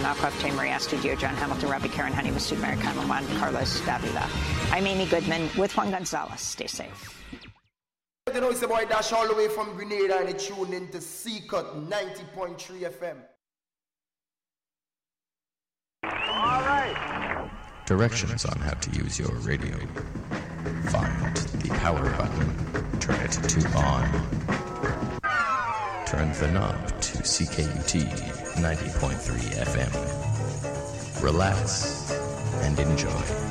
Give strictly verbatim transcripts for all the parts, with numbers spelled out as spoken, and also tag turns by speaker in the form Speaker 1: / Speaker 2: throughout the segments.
Speaker 1: Malcolm, Tay Maria, Studio, John Hamilton, Robbie, Karen, Honey, Masood, Mary, Kyle, Juan, Carlos, Davila. I'm Amy Goodman with Juan Gonzalez. Stay safe.
Speaker 2: You know, it's a boy Dash all the way from Grenada and it's tuned into C-Cut ninety point three F M.
Speaker 3: All right.
Speaker 4: Directions on how to use your radio. Find the power button. Turn it to on. Turn the knob to C K U T ninety point three F M. Relax and enjoy.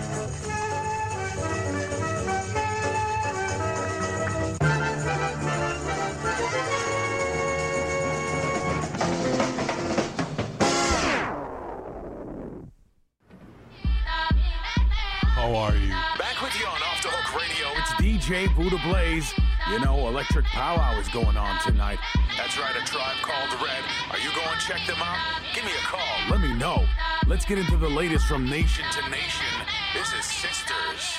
Speaker 5: How are you?
Speaker 6: Back with you on Off the Hook Radio.
Speaker 5: It's D J Buddha Blaze. You know, Electric Powwow is going on tonight.
Speaker 6: That's right, a tribe called Red. Are you going to check them out? Give me a call.
Speaker 5: Let me know. Let's get into the latest from nation
Speaker 6: To nation, this is Sisters.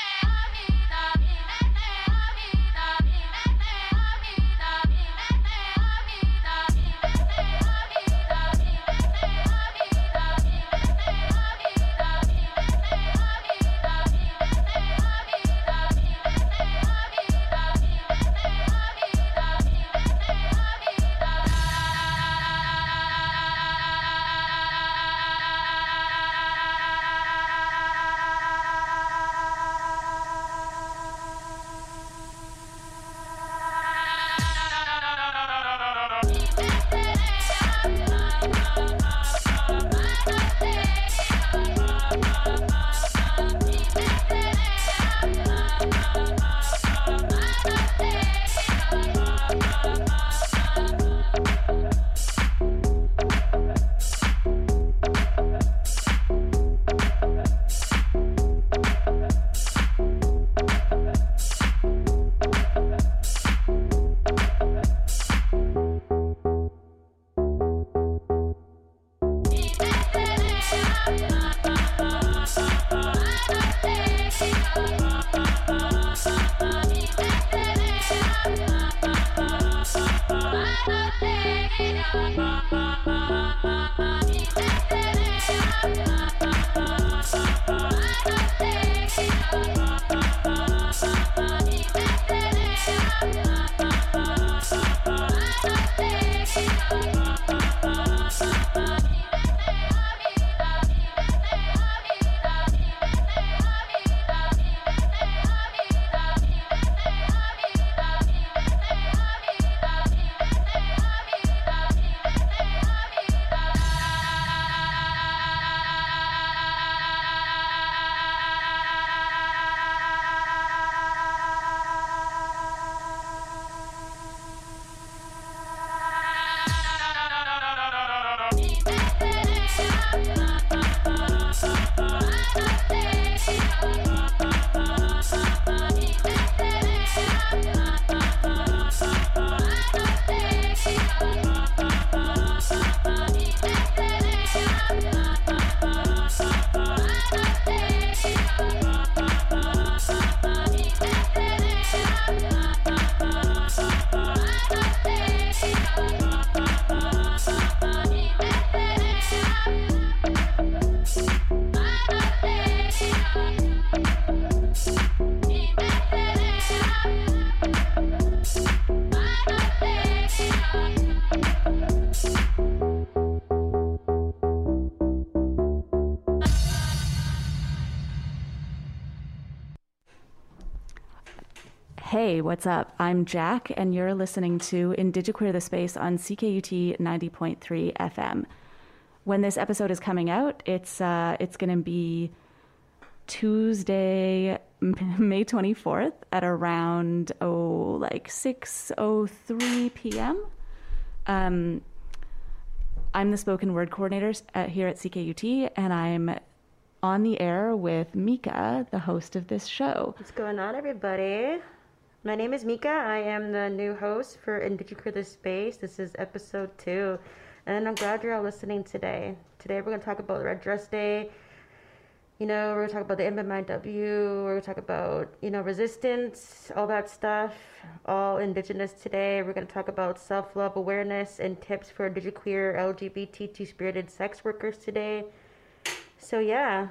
Speaker 7: Hey, what's up? I'm Jack, and you're listening to Indigiqueer the Space on C K U T ninety point three F M. When this episode is coming out, it's uh, it's going to be Tuesday, May twenty-fourth at around, oh, like six oh three p.m. Um, I'm the spoken word coordinator at, here at C K U T, and I'm on the air with Mika, the host of this show.
Speaker 8: What's going on, everybody? My name is Mika. I am the new host for Indigiqueer the Space. This is episode two, and I'm glad you're all listening today. Today we're going to talk about Red Dress Day, You know, we're going to talk about the M M I W. We're going to talk about, you know, resistance, all that stuff, all Indigenous today. We're going to talk about self-love awareness and tips for indigenous, L G B T, two-spirited sex workers today. So, yeah,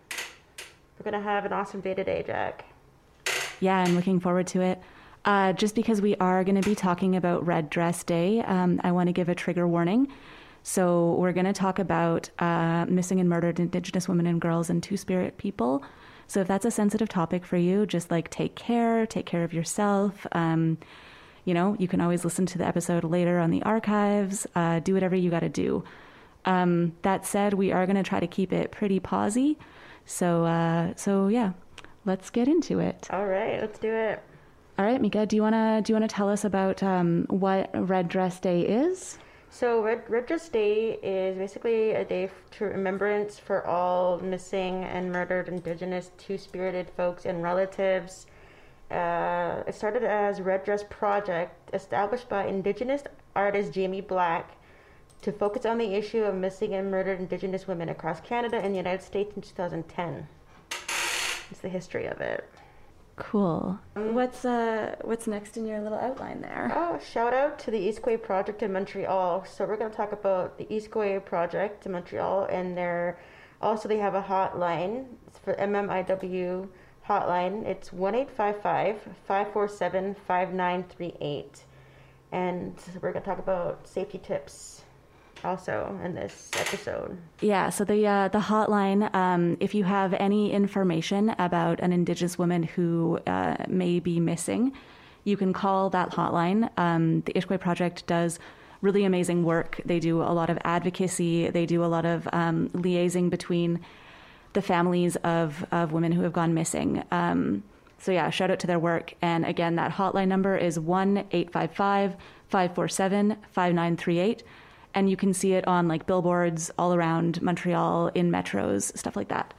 Speaker 8: we're going to have an awesome day today, Jack.
Speaker 7: Yeah, I'm looking forward to it. Uh, just because we are going to be talking about Red Dress Day, um, I want to give a trigger warning. So we're going to talk about uh, missing and murdered Indigenous women and girls and Two-Spirit people. So if that's a sensitive topic for you, just like take care, take care of yourself. Um, you know, you can always listen to the episode later on the archives. Uh, do whatever you got to do. Um, that said, we are going to try to keep it pretty pausey. So, uh, so yeah, let's get into it.
Speaker 8: All right, let's do it.
Speaker 7: All right, Mika, do you wanna do you wanna tell us about um, what Red Dress Day is?
Speaker 8: So Red, Red Dress Day is basically a day to remembrance for all missing and murdered Indigenous Two-Spirited folks and relatives. Uh, it started as Red Dress Project, established by Indigenous artist Jamie Black, to focus on the issue of missing and murdered Indigenous women across Canada and the United States in two thousand ten. It's the history of it.
Speaker 7: Cool. What's uh what's next in your little outline there?
Speaker 8: Oh, shout out to the East Quay Project in Montreal. So we're going to talk about the East Quay Project in Montreal, and they're also they have a hotline. It's for M M I W hotline. It's one eight five five, five four seven, five nine three eight. And we're going to talk about safety tips also in this episode.
Speaker 7: Yeah, so the uh, the hotline, um, if you have any information about an Indigenous woman who uh, may be missing, you can call that hotline. Um, the East Quay Project does really amazing work. They do a lot of advocacy. They do a lot of um, liaising between the families of, of women who have gone missing. Um, so yeah, shout out to their work. And again, that hotline number is one eight five five, five four seven, five nine three eight. And you can see it on like billboards all around Montreal, in metros, stuff like that.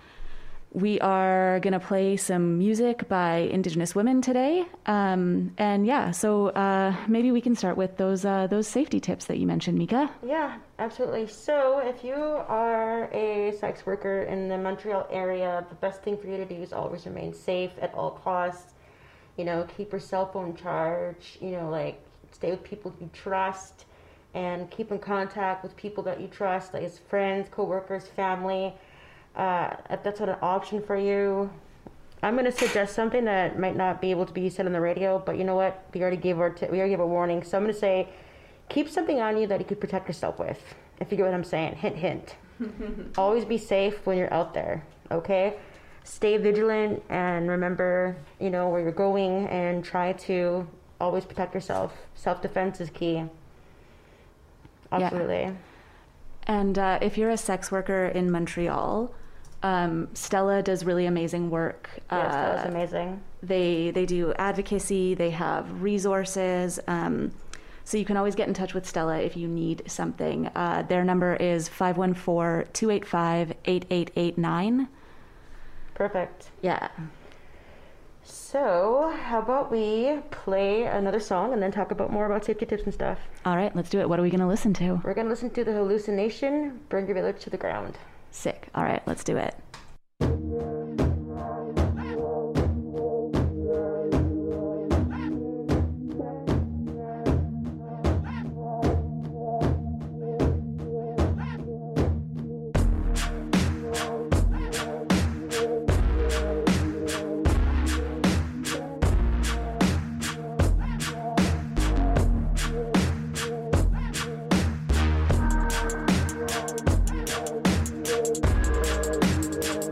Speaker 7: We are going to play some music by Indigenous women today. Um, and yeah, so uh, maybe we can start with those uh, those safety tips that you mentioned, Mika.
Speaker 8: Yeah, absolutely. So if you are a sex worker in the Montreal area, the best thing for you to do is always remain safe at all costs. You know, keep your cell phone charged, you know, like stay with people you trust. And keep in contact with people that you trust, like as friends, co-workers, family. Uh, if that's not an option for you, I'm going to suggest something that might not be able to be said on the radio, but you know what? We already gave our t- we already gave a warning. So I'm going to say, keep something on you that you could protect yourself with, if you get what I'm saying. Hint, hint. Always be safe when you're out there, okay? Stay vigilant and remember, you know, where you're going, and try to always protect yourself. Self-defense is key. Absolutely.
Speaker 7: Yeah. And uh, if you're a sex worker in Montreal, um, Stella does really amazing work.
Speaker 8: Yes, that was
Speaker 7: uh,
Speaker 8: amazing.
Speaker 7: They they do advocacy. They have resources. Um, so you can always get in touch with Stella if you need something. Uh, their number is five one four, two eight five, eight eight eight nine.
Speaker 8: Perfect.
Speaker 7: Yeah.
Speaker 8: So, how about we play another song and then talk about more about safety tips and stuff?
Speaker 7: All right, let's do it. What are we going to listen to?
Speaker 8: We're going to listen to The Hallucination, Burn Your Village to the Ground.
Speaker 7: Sick. All right, let's do it.
Speaker 9: We'll be right back.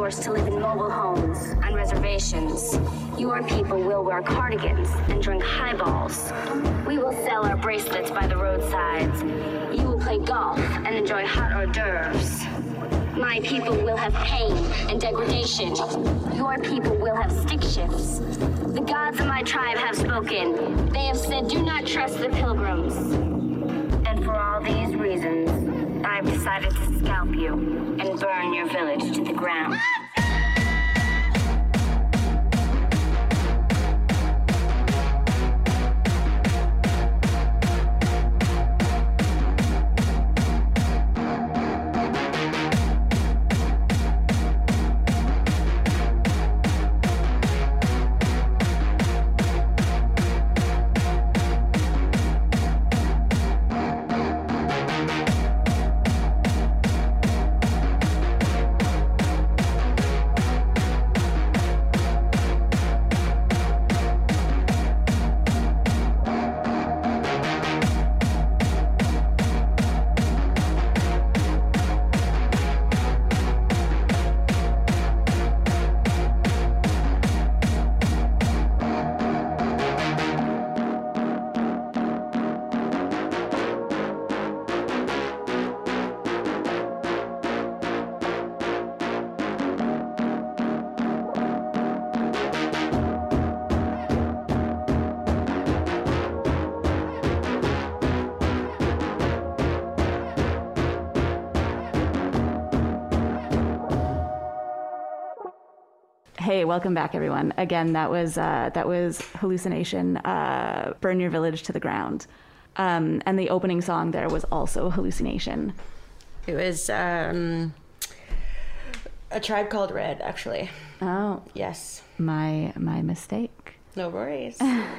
Speaker 9: forced to live in mobile homes, on reservations. Your people will wear cardigans and drink highballs. We will sell our bracelets by the roadsides. You will play golf and enjoy hot hors d'oeuvres. My people will have pain and degradation. Your people will have stick shifts. The gods of my tribe have spoken. They have said, do not trust the pilgrims. And for all these reasons, I've decided to scalp you and burn your village to the ground.
Speaker 7: Hey, welcome back, everyone. Again, that was uh, that was Hallucination, uh, Burn Your Village to the Ground. Um, and the opening song there was also Hallucination.
Speaker 8: It was um, A Tribe Called Red, actually.
Speaker 7: Oh.
Speaker 8: Yes.
Speaker 7: My my mistake.
Speaker 8: No worries.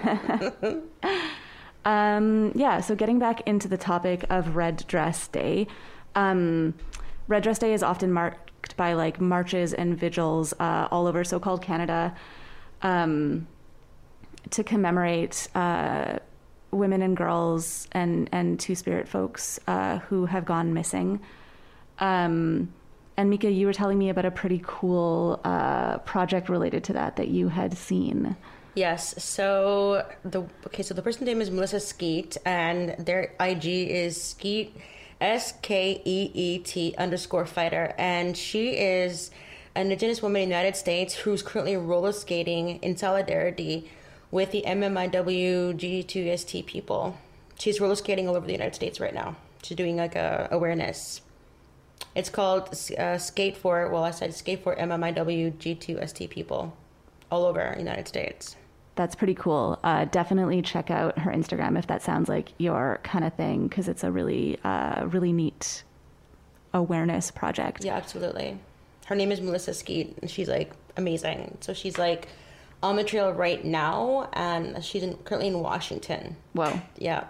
Speaker 7: um, yeah, so getting back into the topic of Red Dress Day. Um, Red Dress Day is often marked by like marches and vigils uh, all over so-called Canada um, to commemorate uh, women and girls and, and Two-Spirit folks uh, who have gone missing. Um, and Mika, you were telling me about a pretty cool uh, project related to that that you had seen.
Speaker 8: Yes. So the okay. So the person's name is Melissa Skeet, and their I G is Skeet, S K E E T underscore fighter, and she is an Indigenous woman in the United States who's currently roller skating in solidarity with the M M I W G two S T people. She's roller skating all over the United States right now. She's doing like a awareness. It's called uh, Skate for, well, I said Skate for M M I W G two S T people all over the United States.
Speaker 7: That's pretty cool. Uh, definitely check out her Instagram if that sounds like your kind of thing, because it's a really, uh, really neat awareness project.
Speaker 8: Yeah, absolutely. Her name is Melissa Skeet, and she's like amazing. So she's like on the trail right now, and she's in, currently in Washington.
Speaker 7: Whoa.
Speaker 8: Yeah.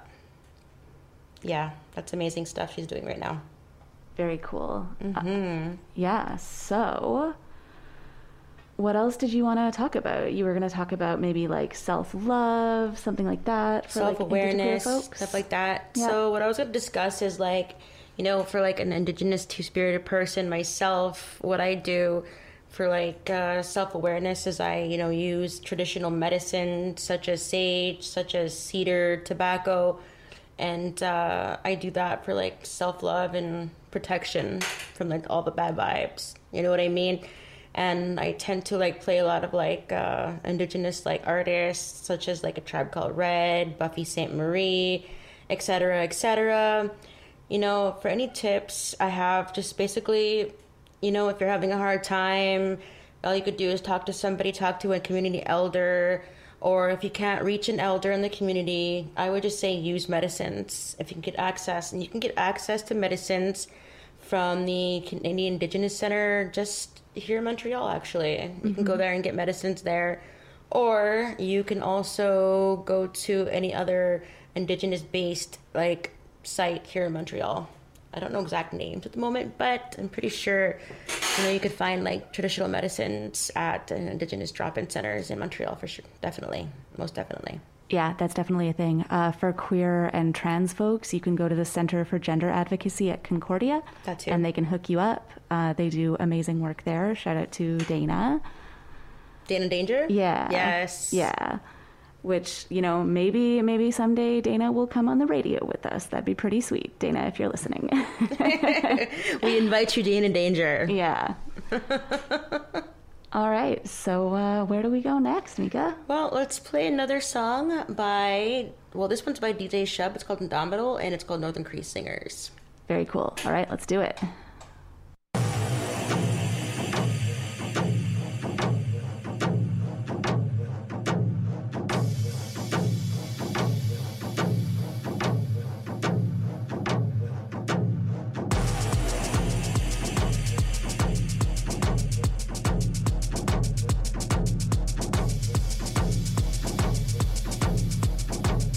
Speaker 8: Yeah, that's amazing stuff she's doing right now.
Speaker 7: Very cool.
Speaker 8: Mm-hmm.
Speaker 7: Uh, yeah, so what else did you want to talk about? You were going to talk about maybe like self-love, something like that. For
Speaker 8: Self-awareness,
Speaker 7: like folks.
Speaker 8: stuff like that.
Speaker 7: Yeah.
Speaker 8: So what I was going to discuss is like, you know, for like an Indigenous two-spirited person myself, what I do for like uh, self-awareness is I, you know, use traditional medicine such as sage, such as cedar, tobacco, and uh, I do that for like self-love and protection from like all the bad vibes. You know what I mean? And I tend to like play a lot of like uh, Indigenous like artists, such as like A Tribe Called Red, Buffy Sainte Marie, et cetera, et cetera. You know, for any tips I have, just basically, you know, if you're having a hard time, all you could do is talk to somebody, talk to a community elder, or if you can't reach an elder in the community, I would just say use medicines. If you can get access, and you can get access to medicines from the Canadian Indigenous Center just here in Montreal, actually. You mm-hmm. can go there and get medicines there. Or you can also go to any other Indigenous-based like site here in Montreal. I don't know exact names at the moment, but I'm pretty sure, you know, you could find like traditional medicines at uh, Indigenous drop-in centers in Montreal for sure. Definitely. Most definitely.
Speaker 7: Yeah, that's definitely a thing. Uh, for queer and trans folks, you can go to the Center for Gender Advocacy at Concordia.
Speaker 8: That too.
Speaker 7: And they can hook you up. Uh, they do amazing work there. Shout out to Dana.
Speaker 8: Dana Danger?
Speaker 7: Yeah.
Speaker 8: Yes.
Speaker 7: Yeah. Which, you know, maybe maybe someday Dana will come on the radio with us. That'd be pretty sweet, Dana, if you're listening.
Speaker 8: We invite you, Dana Danger.
Speaker 7: Yeah. All right, so uh, where do we go next, Mika?
Speaker 8: Well, let's play another song by, well, this one's by D J Shub. It's called Indomitable, and it's called Northern Cree Singers.
Speaker 7: Very cool. All right, let's do it.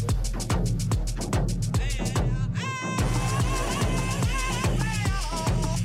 Speaker 10: Yeah.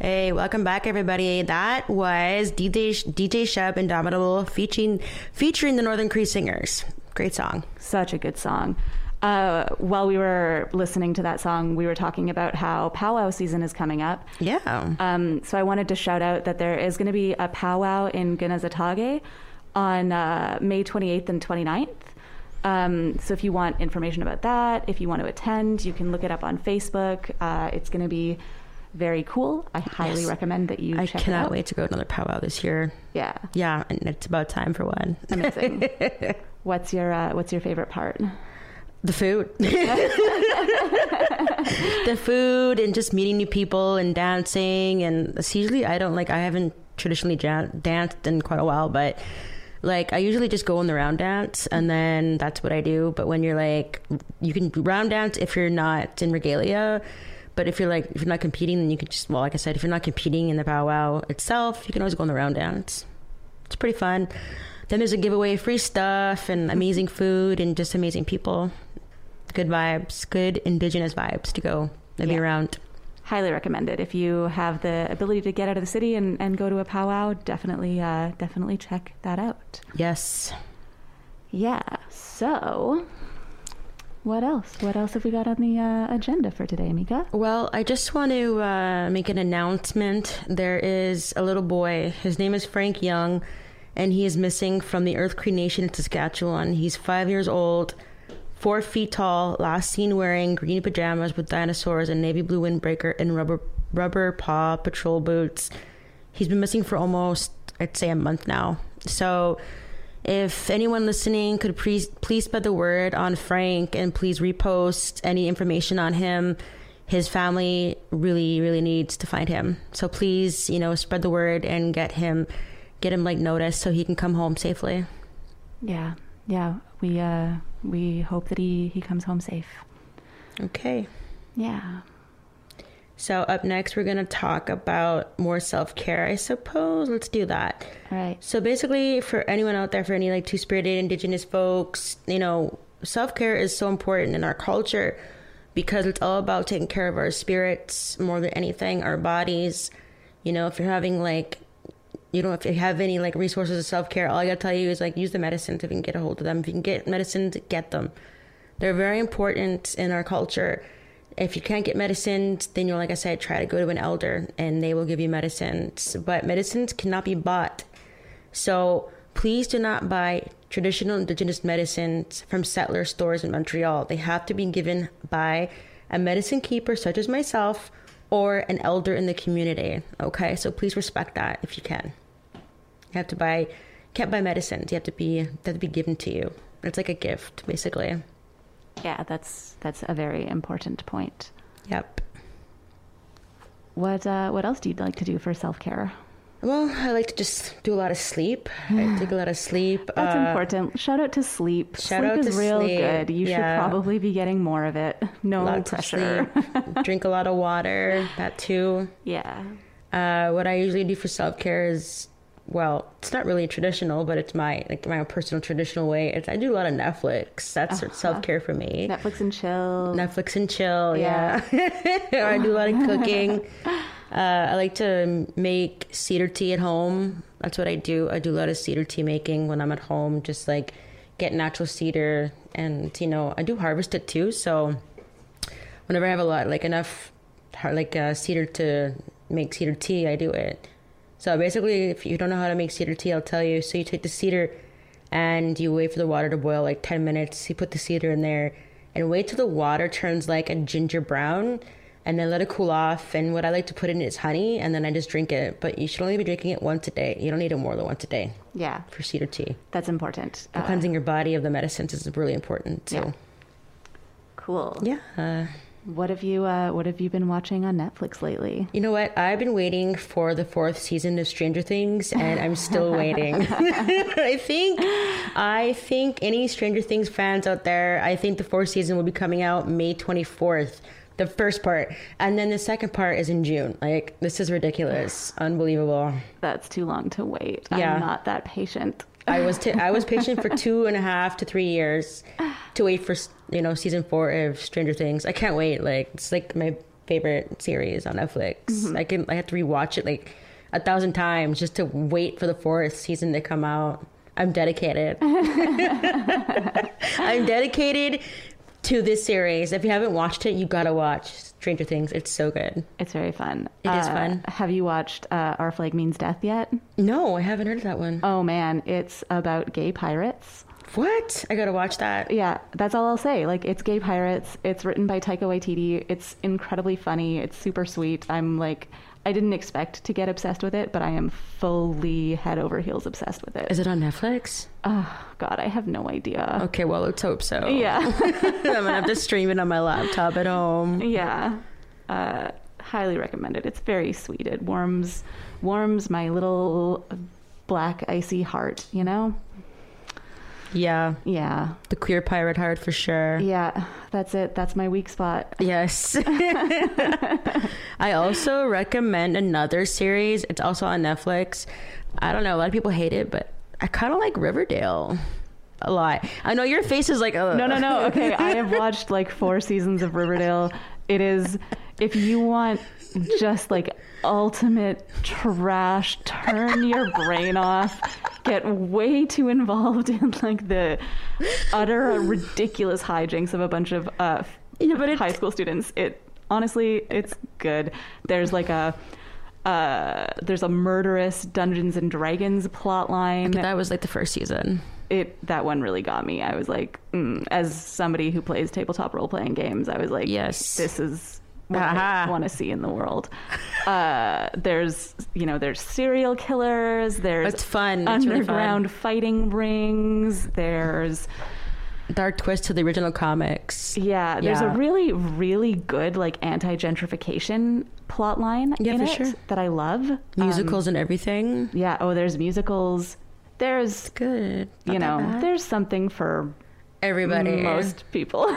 Speaker 10: Hey, welcome back, everybody. That was D J D J Shep Indomitable featuring featuring the Northern Cree Singers. Great song.
Speaker 7: Such a good song. Uh, while we were listening to that song, we were talking about how powwow season is coming up.
Speaker 10: Yeah.
Speaker 7: Um, so I wanted to shout out that there is going to be a powwow in Gunazatage on uh, May twenty-eighth and twenty-ninth. Um, so if you want information about that, if you want to attend, you can look it up on Facebook. Uh, it's going to be very cool. I highly
Speaker 10: Yes.
Speaker 7: recommend that you
Speaker 10: I
Speaker 7: check it
Speaker 10: cannot
Speaker 7: out.
Speaker 10: wait to go to another powwow this year.
Speaker 7: Yeah.
Speaker 10: Yeah, and it's about time for one.
Speaker 7: Amazing. What's your uh, What's your favorite part?
Speaker 10: The food. The food and just meeting new people and dancing. And it's usually, I don't like, I haven't traditionally jan- danced in quite a while, but like I usually just go in the round dance and then that's what I do. But when you're like, you can round dance if you're not in regalia. But if you're like, if you're not competing, then you can just, well, like I said, if you're not competing in the powwow itself, you can always go in the round dance. It's pretty fun. Then there's a giveaway, free stuff and amazing food and just amazing people. Good vibes, good indigenous vibes to go and be
Speaker 7: Yeah.
Speaker 10: around.
Speaker 7: Highly recommended. If you have the ability to get out of the city and, and go to a powwow, definitely, uh, definitely check that out.
Speaker 10: Yes.
Speaker 7: Yeah. So, what else? What else have we got on the uh, agenda for today, Mika?
Speaker 10: Well, I just want to uh, make an announcement. There is a little boy. His name is Frank Young, and he is missing from the Earth Cree Nation in Saskatchewan. He's five years old, four feet tall, last seen wearing green pajamas with dinosaurs and navy blue windbreaker and rubber rubber paw patrol boots. He's been missing for almost, I'd say, a month now. So if anyone listening could please please spread the word on Frank and please repost any information on him. His family really, really needs to find him. So please, you know, spread the word and get him, get him like noticed so he can come home safely.
Speaker 7: Yeah. Yeah. We uh, we hope that he, he comes home safe.
Speaker 10: Okay.
Speaker 7: Yeah.
Speaker 10: So up next, we're going to talk about more self-care, I suppose. Let's do that.
Speaker 7: All right.
Speaker 10: So basically, for anyone out there, for any like two-spirited indigenous folks, you know, self-care is so important in our culture because it's all about taking care of our spirits more than anything, our bodies. You know, if you're having like, you know, if you have any like resources of self-care, all I gotta tell you is like use the medicines if you can get a hold of them. If you can get medicines, get them. They're very important in our culture. If you can't get medicines, then you're, like I said, try to go to an elder and they will give you medicines. But medicines cannot be bought. So please do not buy traditional indigenous medicines from settler stores in Montreal. They have to be given by a medicine keeper such as myself or an elder in the community. Okay, so please respect that if you can. You have to buy, can't buy medicines. You have to be, they have to be given to you. It's like a gift, basically.
Speaker 7: Yeah, that's that's a very important point.
Speaker 10: Yep.
Speaker 7: What uh, what else do you like to do for self-care?
Speaker 10: Well, I like to just do a lot of sleep. I take a lot of sleep.
Speaker 7: That's
Speaker 10: uh,
Speaker 7: important. Shout out to sleep.
Speaker 10: Shout
Speaker 7: sleep
Speaker 10: out
Speaker 7: is
Speaker 10: to
Speaker 7: real
Speaker 10: sleep.
Speaker 7: good. You
Speaker 10: Yeah.
Speaker 7: should probably be getting more of it. No
Speaker 10: Lots
Speaker 7: pressure.
Speaker 10: of sleep. Drink a lot of water. That too.
Speaker 7: Yeah.
Speaker 10: Uh, what I usually do for self-care is, well, it's not really traditional, but it's my like my personal traditional way. It's, I do a lot of Netflix. That's
Speaker 7: Uh-huh.
Speaker 10: self-care for me.
Speaker 7: Netflix and chill.
Speaker 10: Netflix and chill.
Speaker 7: Yeah.
Speaker 10: Yeah. I do a lot of cooking. Uh, I like to make cedar tea at home. That's what I do. I do a lot of cedar tea making when I'm at home. Just like get natural cedar, and you know I do harvest it too. So whenever I have a lot, like enough, like uh, cedar to make cedar tea, I do it. So basically, if you don't know how to make cedar tea, I'll tell you. So you take the cedar and you wait for the water to boil like ten minutes. You put the cedar in there and wait till the water turns like a ginger brown. And then let it cool off. And what I like to put in is honey, and then I just drink it. But you should only be drinking it once a day. You don't need it more than once a day.
Speaker 7: Yeah.
Speaker 10: For cedar tea.
Speaker 7: That's important.
Speaker 10: And
Speaker 7: Uh,
Speaker 10: cleansing your body of the medicines is really important too.
Speaker 7: Yeah. Cool.
Speaker 10: Yeah. Uh,
Speaker 7: What have you uh, What have you been watching on Netflix lately?
Speaker 10: you know what? I've been waiting for the fourth season of Stranger Things, and I'm still waiting. I think, I think any Stranger Things fans out there, I think the fourth season will be coming out May twenty-fourth. The first part, and then the second part is in June. Like, this is ridiculous, unbelievable.
Speaker 7: That's too long to wait.
Speaker 10: Yeah.
Speaker 7: I'm not that patient.
Speaker 10: I was t- I was patient for two and a half to three years to wait for, you know, season four of Stranger Things. I can't wait. Like, it's like my favorite series on Netflix. Mm-hmm. I can I have to rewatch it like a thousand times just to wait for the fourth season to come out. I'm dedicated. I'm dedicated to this series. If you haven't watched it, you gotta watch Stranger Things. It's so good.
Speaker 7: It's very fun.
Speaker 10: It
Speaker 7: uh,
Speaker 10: is fun.
Speaker 7: Have you watched uh, Our Flag Means Death yet?
Speaker 10: No, I haven't heard of that one.
Speaker 7: Oh man, it's about gay pirates.
Speaker 10: What? I gotta watch that.
Speaker 7: Yeah, that's all I'll say. Like, it's gay pirates. It's written by Taika Waititi. It's incredibly funny. It's super sweet. I'm like, I didn't expect to get obsessed with it, but I am fully head over heels obsessed with it.
Speaker 10: Is it on Netflix?
Speaker 7: Oh, God, I have no idea.
Speaker 10: Okay, well, let's hope so.
Speaker 7: Yeah.
Speaker 10: I'm gonna have to stream it on my laptop at home.
Speaker 7: Yeah. Uh, highly recommended. It's very sweet. It warms, warms my little black, icy heart, you know?
Speaker 10: Yeah.
Speaker 7: Yeah.
Speaker 10: The queer pirate heart for sure.
Speaker 7: Yeah, that's it. That's my weak spot.
Speaker 10: Yes. I also recommend another series. It's also on Netflix. I don't know. A lot of people hate it, but I kind of like Riverdale a lot. I know your face is like, oh.
Speaker 7: No, no, no. Okay. I have watched like four seasons of Riverdale. It is, if you want just like ultimate trash, turn your brain off, get way too involved in like the utter ridiculous hijinks of a bunch of uh yeah, but high school students. It honestly, it's good. There's like a uh there's a murderous Dungeons and Dragons plot line.
Speaker 10: That was like the first season.
Speaker 7: It that one really got me. I was like, mm, as somebody who plays tabletop role-playing games, I was like,
Speaker 10: yes,
Speaker 7: this is what I want to see in the world. Uh, there's, you know, there's serial killers. There's
Speaker 10: it's fun.
Speaker 7: Underground
Speaker 10: it's really fun.
Speaker 7: Fighting rings. There's
Speaker 10: dark twist to the original comics.
Speaker 7: Yeah, there's
Speaker 10: yeah.
Speaker 7: a really, really good like anti-gentrification plot line
Speaker 10: yeah,
Speaker 7: in
Speaker 10: for
Speaker 7: it
Speaker 10: sure.
Speaker 7: that I love.
Speaker 10: Musicals
Speaker 7: um,
Speaker 10: and everything.
Speaker 7: Yeah. Oh, there's musicals. There's
Speaker 10: it's good.
Speaker 7: Not you know,
Speaker 10: bad.
Speaker 7: There's something for
Speaker 10: everybody,
Speaker 7: most people.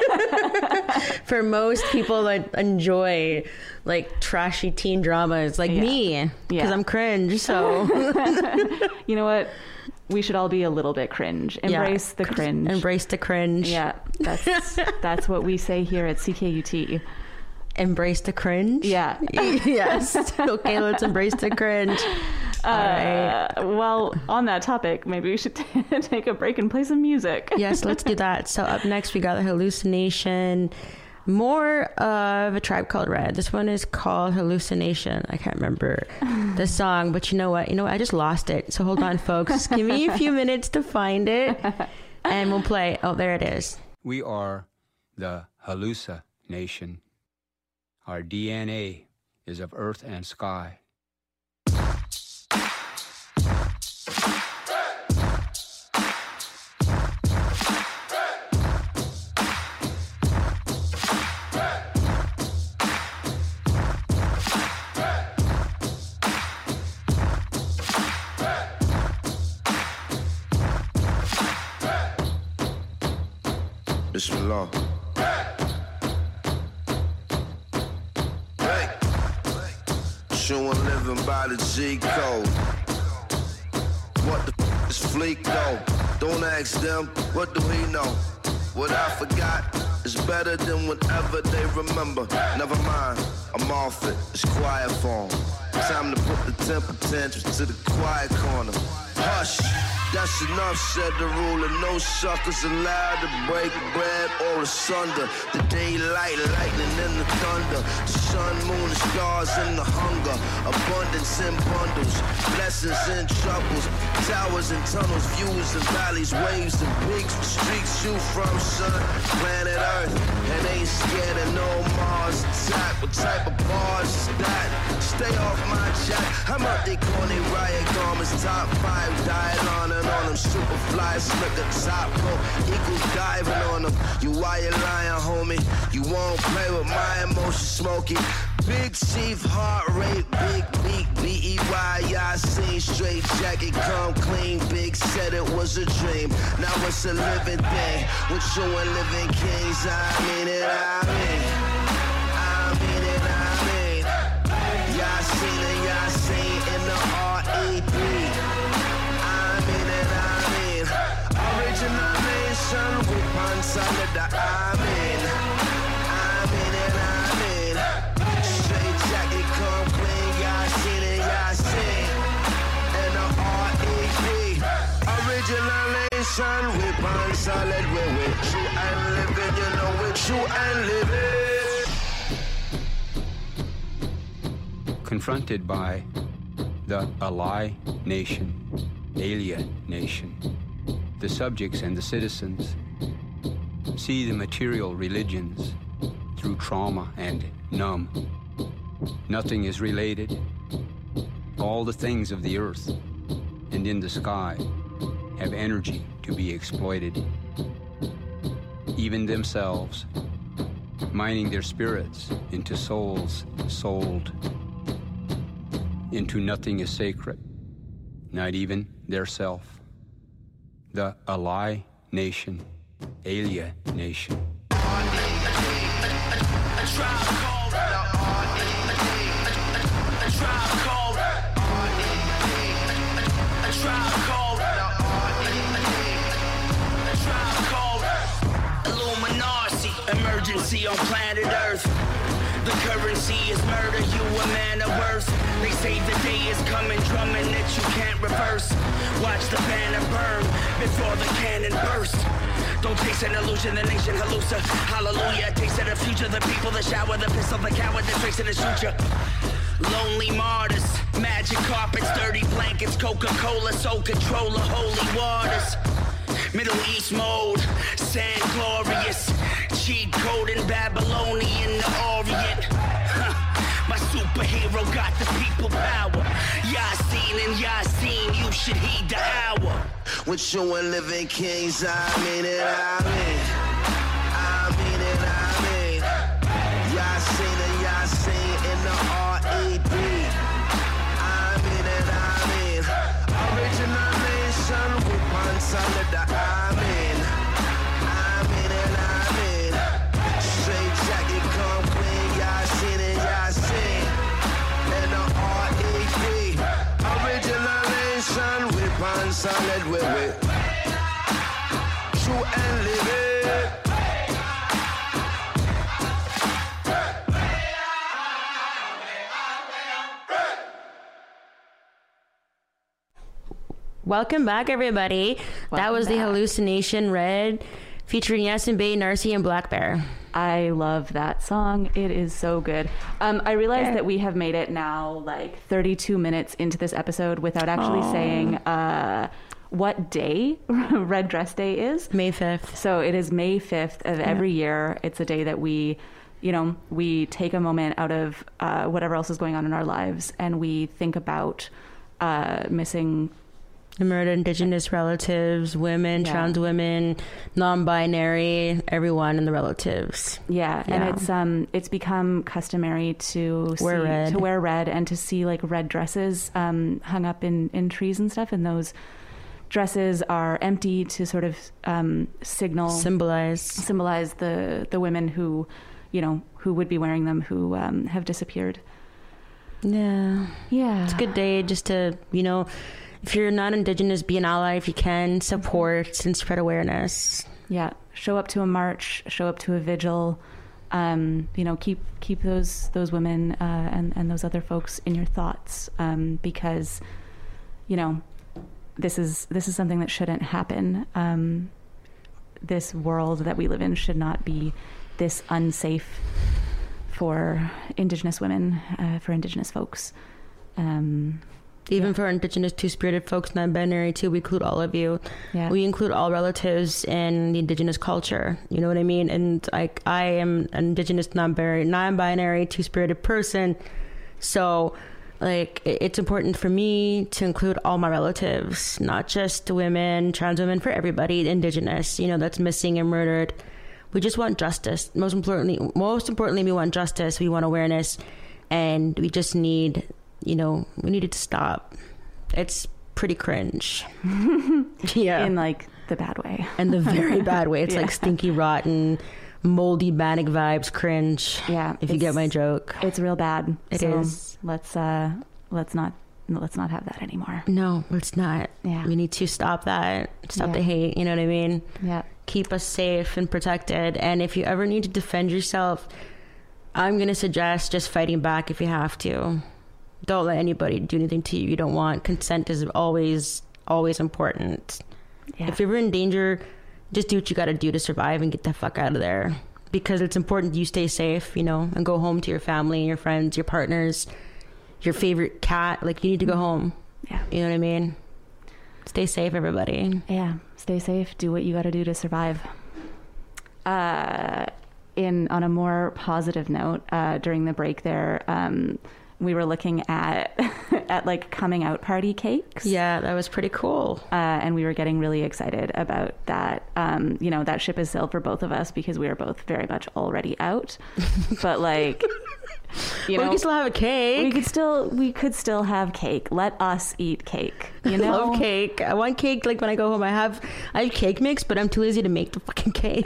Speaker 10: For most people that enjoy like trashy teen dramas like
Speaker 7: yeah.
Speaker 10: me, because yeah. I'm cringe. So
Speaker 7: you know what? We should all be a little bit cringe. Embrace yeah. the cringe.
Speaker 10: Embrace the cringe.
Speaker 7: Yeah, that's that's what we say here at C K U T.
Speaker 10: Embrace the cringe.
Speaker 7: Yeah.
Speaker 10: Yes. Okay, let's embrace the cringe. All
Speaker 7: uh,
Speaker 10: right.
Speaker 7: Well, on that topic, maybe we should t- take a break and play some music.
Speaker 10: Yes, let's do that. So up next, we got The Hallucination. More of A Tribe Called Red. This one is called Hallucination. I can't remember the song, but you know what? You know what? I just lost it. So hold on, folks. Give me a few minutes to find it, and we'll play. Oh, there it is.
Speaker 11: We are the Hallucination. Our D N A is of earth and sky.
Speaker 12: Bismillah. Hey, showing living by the G code. What the f is Fleek though? Don't ask them, what do we know? What I forgot is better than whatever they remember. Never mind, I'm off it, it's quiet form. Time to put the temper tantrums to the quiet corner. Hush. That's enough, said the ruler. No suckers allowed to break bread or asunder. The daylight, lightning, and the thunder. The sun, moon, the stars, and the hunger. Abundance in bundles, blessings and troubles. Towers and tunnels, views and valleys, waves and peaks. Streets shoot from sun, planet Earth. And ain't scared of no Mars attack. What type of bars is that? Stay off my jack. I'm out they corny riot garments. Top five, diet on on them, super fly, slicker, top rope, equal diving on them. You why you lying, homie? You won't play with my emotions, smoky. Big chief, heart rate, big beat, B E Y, I seen straight jacket, come clean, big said it was a dream. Now it's a living thing, with you and living kings, I mean it, I mean, I mean it, I mean. Y'all seen it, y'all seen in the R E P. Origination with one solid, I mean, I mean it, I mean. nation, we born solid, we we true and living, you know we true and living.
Speaker 11: Confronted by the Ally nation, alien nation, the subjects and the citizens see the material religions through trauma and numb. Nothing is related. All the things of the earth and in the sky have energy to be exploited. Even themselves, mining their spirits into souls sold. Into nothing is sacred, not even their self. The Ally nation, alien nation.
Speaker 13: Illuminati, emergency on planet Earth. The currency is murder, you a man of worth. They say the day is coming, drumming that you can't reverse. Watch the banner burn before the cannon burst. Don't chase an illusion, the nation hallucina. Hallelujah, taste of the future, the people, the shower, the pistol, the coward, the tricks in the future. Lonely martyrs, magic carpets, dirty blankets, Coca-Cola, soul controller, holy waters. Middle East mode, sand glorious, cheat code in Babylonian, the Orient. Huh. My superhero got the people power. Yasin and Yasin, you should heed the hour.
Speaker 12: With you and living kings, I mean it, I mean. I mean it, I mean. Yasin and Yasin in the R E D. I mean it, I mean. Original nation, we want solid, I mean. I mean it, I mean. Straight jacket, come clean, Yasin and Yasin in the R E D. Original nation, we want solid, we we true and living.
Speaker 10: Welcome back, everybody.
Speaker 7: Welcome
Speaker 10: that was
Speaker 7: back.
Speaker 10: the Hallucination Red featuring Yasin Bey, Narcy, and Black Bear.
Speaker 7: I love that song. It is so good. Um, I realize
Speaker 10: Okay.
Speaker 7: that we have made it now like thirty-two minutes into this episode without actually
Speaker 10: Aww.
Speaker 7: saying uh, what day Red Dress Day is.
Speaker 10: May fifth.
Speaker 7: So it is May fifth of every year. It's a day that we, you know, we take a moment out of uh, whatever else is going on in our lives and we think about uh, missing
Speaker 10: The murdered Indigenous relatives, women,
Speaker 7: Yeah.
Speaker 10: trans women, non-binary, everyone and the relatives.
Speaker 7: Yeah,
Speaker 10: Yeah.
Speaker 7: and it's um it's become customary to
Speaker 10: Wear
Speaker 7: see,
Speaker 10: red.
Speaker 7: to wear red and to see like red dresses um hung up in in trees and stuff, and those dresses are empty to sort of um signal
Speaker 10: Symbolize.
Speaker 7: symbolize the the women who, you know, who would be wearing them, who um have disappeared.
Speaker 10: Yeah.
Speaker 7: Yeah.
Speaker 10: It's a good day just to, you know, if you're not Indigenous, be an ally if you can, support and spread awareness.
Speaker 7: Yeah, show up to a march, show up to a vigil. Um, you know, keep keep those those women uh, and and those other folks in your thoughts, um, because, you know, this is this is something that shouldn't happen. Um, this world that we live in should not be this unsafe for Indigenous women, uh, for Indigenous folks. Um,
Speaker 10: Even for Indigenous, two-spirited folks, non-binary too, we include all of you.
Speaker 7: Yeah.
Speaker 10: We include all relatives in the Indigenous culture. You know what I mean? And like, I am an Indigenous, non-binary, non-binary, two-spirited person. So, like, it- it's important for me to include all my relatives, not just women, trans women, for everybody, Indigenous, you know, that's missing and murdered. We just want justice. Most importantly, most importantly, we want justice. We want awareness, and we just need. You know, we need it to stop. It's pretty cringe. Yeah.
Speaker 7: in like the bad way.
Speaker 10: In the very bad way. It's
Speaker 7: Yeah.
Speaker 10: like stinky, rotten, moldy, bannock vibes, cringe.
Speaker 7: Yeah.
Speaker 10: If you get
Speaker 7: it's-
Speaker 10: my joke.
Speaker 7: It's real bad.
Speaker 10: It
Speaker 7: so
Speaker 10: is.
Speaker 7: Let's uh let's not let's not have that anymore.
Speaker 10: No, it's not.
Speaker 7: Yeah.
Speaker 10: We need to stop that. Stop
Speaker 7: Yeah.
Speaker 10: the hate. You know what I mean?
Speaker 7: Yeah.
Speaker 10: Keep us safe and protected. And if you ever need to defend yourself, I'm going to suggest just fighting back if you have to. Don't let anybody do anything to you you don't want. Consent is always, always important.
Speaker 7: Yeah.
Speaker 10: If you're in danger, just do what you got to do to survive and get the fuck out of there. Because it's important you stay safe, you know, and go home to your family, your friends, your partners, your favorite cat. Like, you need to go home.
Speaker 7: Yeah.
Speaker 10: You know what I mean? Stay safe, everybody.
Speaker 7: Yeah. Stay safe. Do what you got to do to survive. Uh, in on a more positive note, uh, during the break there, um, we were looking at at like coming out party cakes.
Speaker 10: Yeah, that was pretty cool.
Speaker 7: Uh, and we were getting really excited about that. Um, you know, that ship has sailed for both of us because we are both very much already out. But like, you
Speaker 10: well,
Speaker 7: know,
Speaker 10: we could still have a cake.
Speaker 7: We could still we could still have cake. Let us eat cake. You know,
Speaker 10: I love cake. I want cake. Like when I go home, I have I have cake mix, but I'm too lazy to make the fucking cake.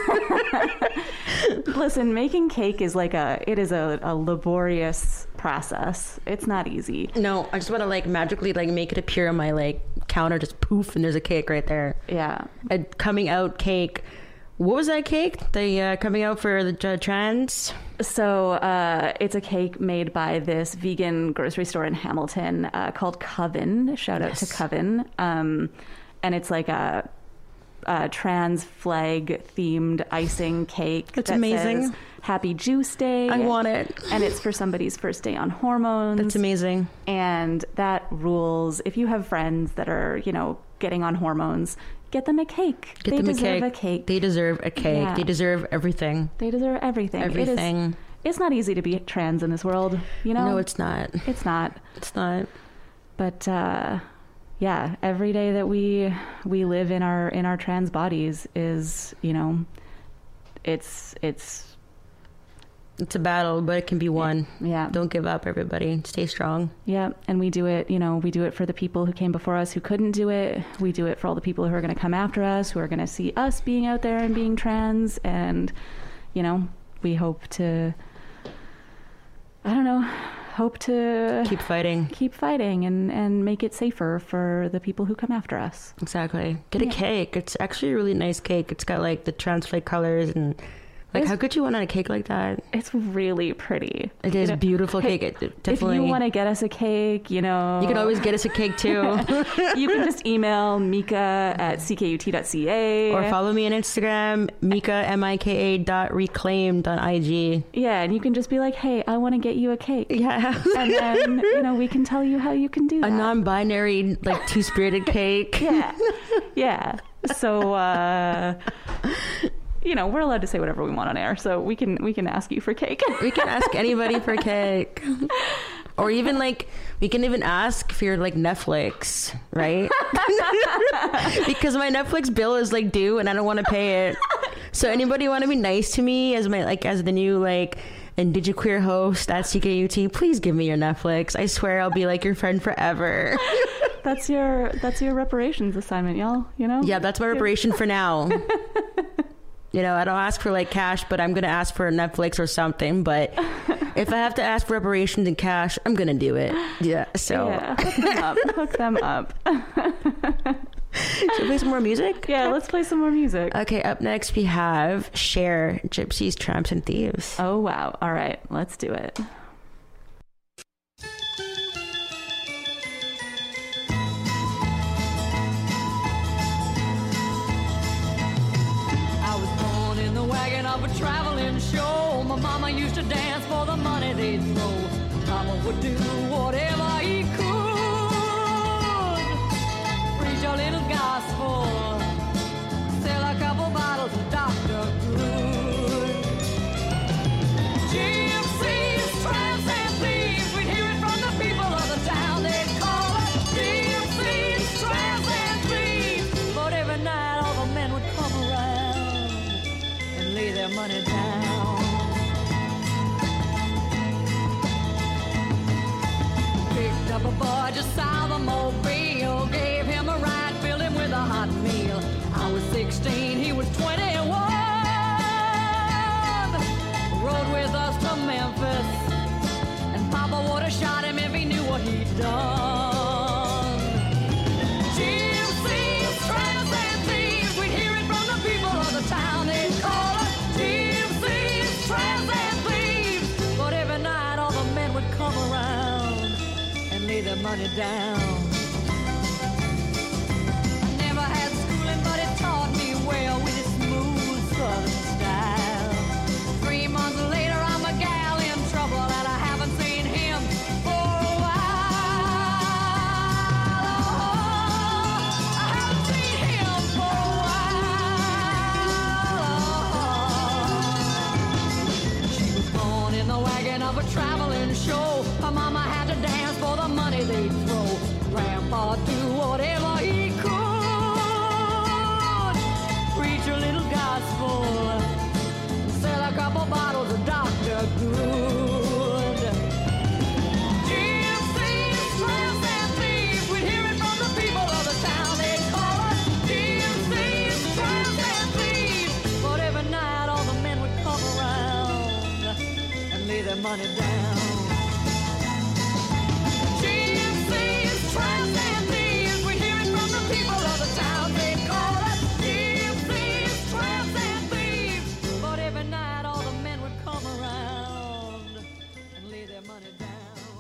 Speaker 7: Listen, making cake is like a it is a, a laborious process. It's not easy.
Speaker 10: No, I just want to like magically like make it appear on my like counter, just poof, and there's a cake right there.
Speaker 7: Yeah,
Speaker 10: a coming out cake. What was that cake? The uh, coming out for the uh, trans?
Speaker 7: So uh, it's a cake made by this vegan grocery store in Hamilton uh, called Coven. Shout out yes. to Coven. Um, and it's like a, a trans flag themed icing cake.
Speaker 10: That's
Speaker 7: that
Speaker 10: amazing.
Speaker 7: Says, Happy Juice Day.
Speaker 10: I want it.
Speaker 7: And it's for somebody's first day on hormones.
Speaker 10: That's amazing.
Speaker 7: And that rules. If you have friends that are, you know, getting on hormones, get them a cake.
Speaker 10: Get
Speaker 7: they
Speaker 10: them
Speaker 7: deserve
Speaker 10: a cake.
Speaker 7: a cake.
Speaker 10: They deserve a cake.
Speaker 7: Yeah.
Speaker 10: They deserve everything.
Speaker 7: They deserve everything.
Speaker 10: Everything.
Speaker 7: It is, it's not easy to be trans in this world, you know?
Speaker 10: No, it's not.
Speaker 7: It's not.
Speaker 10: It's not.
Speaker 7: But uh, yeah, every day that we we live in our in our trans bodies is, you know, it's it's
Speaker 10: It's a battle, but it can be won.
Speaker 7: Yeah.
Speaker 10: Don't give up, everybody. Stay strong.
Speaker 7: Yeah. And we do it, you know, we do it for the people who came before us who couldn't do it. We do it for all the people who are going to come after us, who are going to see us being out there and being trans. And, you know, we hope to, I don't know, hope to
Speaker 10: keep fighting,
Speaker 7: keep fighting and, and make it safer for the people who come after us.
Speaker 10: Exactly. Get
Speaker 7: yeah.
Speaker 10: a cake. It's actually a really nice cake. It's got like the trans flag colors and like,
Speaker 7: it's,
Speaker 10: how could you want on a cake like that?
Speaker 7: It's really pretty.
Speaker 10: It is
Speaker 7: you know,
Speaker 10: beautiful
Speaker 7: hey,
Speaker 10: cake. It definitely.
Speaker 7: If you want to get us a cake, you know.
Speaker 10: You can always get us a cake too.
Speaker 7: You can just email Mika at c k u t dot c a.
Speaker 10: Or follow me on Instagram, Mika, M I K A dot reclaimed on I G.
Speaker 7: Yeah, and you can just be like, hey, I want to get you a cake.
Speaker 10: Yeah.
Speaker 7: And then, you know, we can tell you how you can do that.
Speaker 10: A non-binary, like, two-spirited cake.
Speaker 7: Yeah. Yeah. So, uh... you know, we're allowed to say whatever we want on air, so we can we can ask you for cake.
Speaker 10: We can ask anybody for cake. Or even like we can even ask for your like Netflix, right? Because my Netflix bill is like due and I don't want to pay it. So anybody want to be nice to me as my like as the new like indigiqueer host at C K U T, please give me your Netflix. I swear I'll be like your friend forever.
Speaker 7: That's your that's your reparations assignment, y'all, you know?
Speaker 10: Yeah, that's my reparation for now. You know, I don't ask for like cash, but I'm going to ask for Netflix or something. But if I have to ask for reparations in cash, I'm going to do it. Yeah. So
Speaker 7: yeah, hook them up. Hook them up.
Speaker 10: Should we play some more music?
Speaker 7: Yeah, let's play some more music.
Speaker 10: Okay, up next we have Cher, Gypsies, Tramps, and Thieves.
Speaker 7: Oh, wow. All right, let's do it.
Speaker 14: Of a traveling show, my mama used to dance for the money they'd throw. Mama would do whatever he could. Preach a little gospel, sell a couple bottles of Doctor Good. Gypsies, tramps, and thieves, we'd hear it from the people of the town. They'd call us gypsies, tramps, and thieves. But every night all the men would come around, lay their money down. Picked up a boy just south of Mobile, gave him a ride, filled him with a hot meal. I was sixteen, he was twenty-one. Rode with us to Memphis, and Papa would have shot him if he knew what he'd done. Gypsies, tramps, and thieves, we'd hear it from the people of the town. They'd call us gypsies, tramps, and thieves. But every night all the men would come around and lay their money down. I never had school money they'd throw. Grandpa'd do whatever he could. Preach a little gospel, sell a couple bottles of Doctor Good. Gypsies, tramps, and thieves, we'd hear it from the people of the town. They'd call us gypsies, tramps, and thieves. But every night all the men would come around and lay their money down. Gypsies, tramps, and thieves, we'd hear it from the people of the town. They'd call us gypsies, tramps, and thieves. But every night all the men would come around and lay their money down.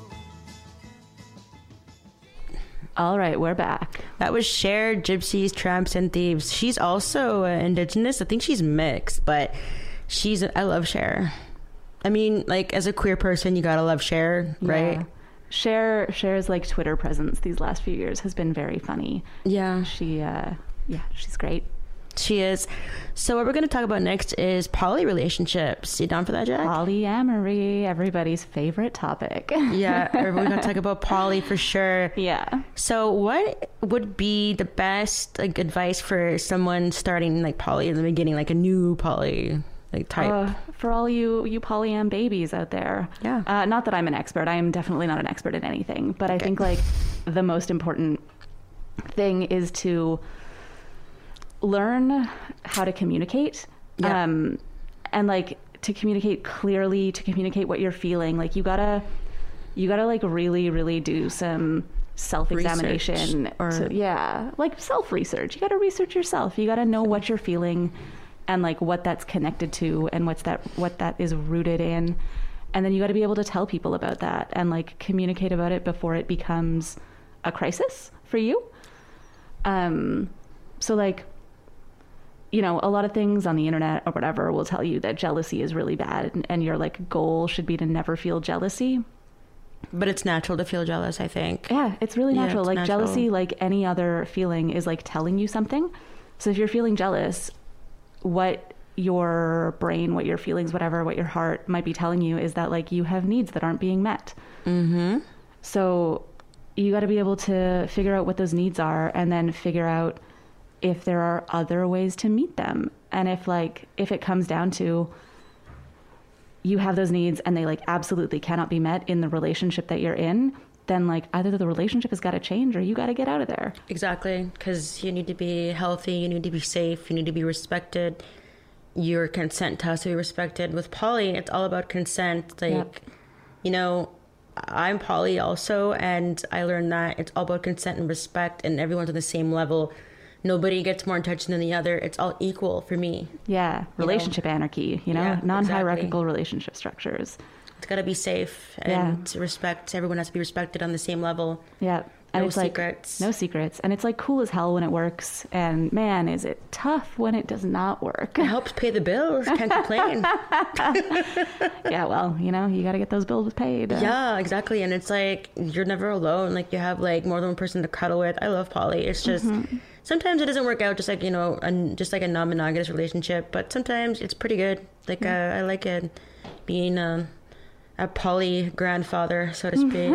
Speaker 7: All right, we're back.
Speaker 10: That was Cher, Gypsies, Tramps, and Thieves. She's also uh, indigenous. I think she's mixed, but she's. I love Cher. I mean, like, as a queer person, you gotta love Cher, right?
Speaker 7: Yeah. Cher, Cher's like Twitter presence these last few years has been very funny.
Speaker 10: Yeah.
Speaker 7: She, uh, yeah, she's great.
Speaker 10: She is. So what we're going to talk about next is poly relationships. You down for that, Jack?
Speaker 7: Polyamory, everybody's favorite topic.
Speaker 10: Yeah, we're going to talk about poly for sure.
Speaker 7: Yeah.
Speaker 10: So what would be the best like advice for someone starting like poly in the beginning, like a new poly like type?
Speaker 7: Uh, for all you you polyam babies out there.
Speaker 10: Yeah.
Speaker 7: Uh, not that I'm an expert. I am definitely not an expert in anything. But I
Speaker 10: Okay.
Speaker 7: think like the most important thing is to learn how to communicate.
Speaker 10: Yeah.
Speaker 7: Um, and like to communicate clearly, to communicate what you're feeling. Like you gotta, you gotta like really, really do some self-examination.
Speaker 10: Research, or-
Speaker 7: to- yeah, like self-research. You gotta research yourself. You gotta know what you're feeling and like what that's connected to and what's that, what that is rooted in. And then you gotta be able to tell people about that and like communicate about it before it becomes a crisis for you. Um, so like, you know, a lot of things on the internet or whatever will tell you that jealousy is really bad and, and your like goal should be to never feel jealousy.
Speaker 10: But it's natural to feel jealous, I think.
Speaker 7: Yeah, it's really
Speaker 10: Yeah,
Speaker 7: natural.
Speaker 10: it's
Speaker 7: like
Speaker 10: natural.
Speaker 7: jealousy, like any other feeling, is like telling you something. So if you're feeling jealous, what your brain, what your feelings, whatever, what your heart might be telling you is that like you have needs that aren't being met.
Speaker 10: Mm-hmm.
Speaker 7: So you got to be able to figure out what those needs are and then figure out if there are other ways to meet them. And if like, if it comes down to you have those needs and they like absolutely cannot be met in the relationship that you're in, then like either the relationship has got to change or you got to get out of there.
Speaker 10: Exactly. Because you need to be healthy, you need to be safe, you need to be respected. Your consent has to be respected. With poly, it's all about consent. Like,
Speaker 7: Yep.
Speaker 10: you know, I'm poly also, and I learned that it's all about consent and respect, and everyone's on the same level. Nobody gets more attention than the other. It's all equal for me.
Speaker 7: Yeah.
Speaker 10: You
Speaker 7: Relationship
Speaker 10: know?
Speaker 7: anarchy, you know,
Speaker 10: Yeah,
Speaker 7: non-hierarchical
Speaker 10: exactly.
Speaker 7: relationship structures.
Speaker 10: It's got to be safe and respect. Everyone has to be respected on the same level.
Speaker 7: Yeah. And
Speaker 10: No
Speaker 7: it's like
Speaker 10: secrets.
Speaker 7: no secrets. And it's like cool as hell when it works. And man, is it tough when it does not work.
Speaker 10: It helps pay the bills. Can't complain.
Speaker 7: Yeah, well, you know, you got to get those bills paid. Uh,
Speaker 10: Yeah, exactly. And it's like you're never alone. Like you have like more than one person to cuddle with. I love poly. It's just
Speaker 7: Mhm.
Speaker 10: sometimes it doesn't work out. Just like you know, a, just like a non-monogamous relationship. But sometimes it's pretty good. Like uh, I like it being um, a poly grandfather, so to speak.